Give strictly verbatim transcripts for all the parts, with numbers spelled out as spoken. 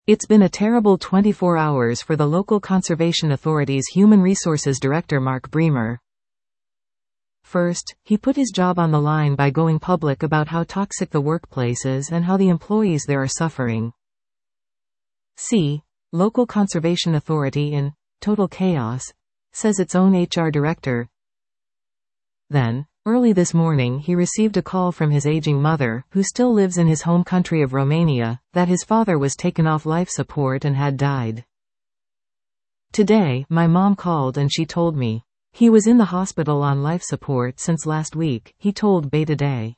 It's been a terrible twenty-four hours for the local conservation authority's Human Resources Director Mark Bremer. First, he put his job on the line by going public about how toxic the workplace is and how the employees there are suffering. C. Local Conservation Authority in total chaos, says its own H R director. Then, early this morning he received a call from his aging mother, who still lives in his home country of Romania, that his father was taken off life support and had died. Today, my mom called and she told me. He was in the hospital on life support since last week, he told Bay Today.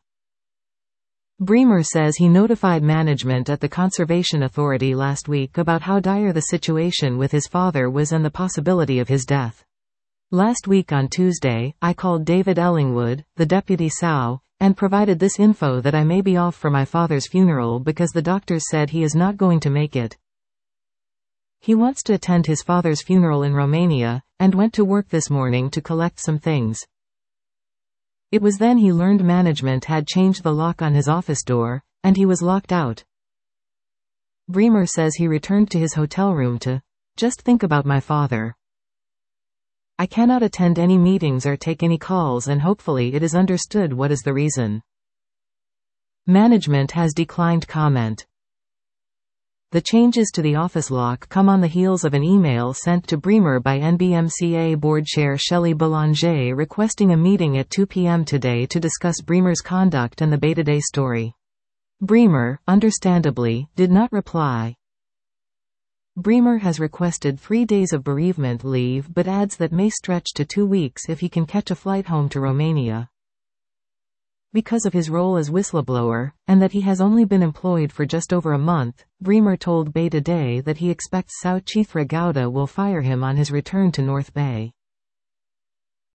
Bremer says he notified management at the Conservation Authority last week about how dire the situation with his father was and the possibility of his death. Last week on Tuesday, I called David Ellingwood, the deputy S A W, and provided this info that I may be off for my father's funeral because the doctors said he is not going to make it. He wants to attend his father's funeral in Romania, and went to work this morning to collect some things. It was then he learned management had changed the lock on his office door, and he was locked out. Bremer says he returned to his hotel room to just think about my father. I cannot attend any meetings or take any calls, and hopefully it is understood what is the reason. Management has declined comment. The changes to the office lock come on the heels of an email sent to Bremer by N B M C A board chair Shelley Belanger requesting a meeting at two p m today to discuss Bremer's conduct and the Bay Today story. Bremer, understandably, did not reply. Bremer has requested three days of bereavement leave but adds that may stretch to two weeks if he can catch a flight home to Romania. Because of his role as whistleblower, and that he has only been employed for just over a month, Bremer told Bay Today that he expects Sau Chithra Gowda will fire him on his return to North Bay.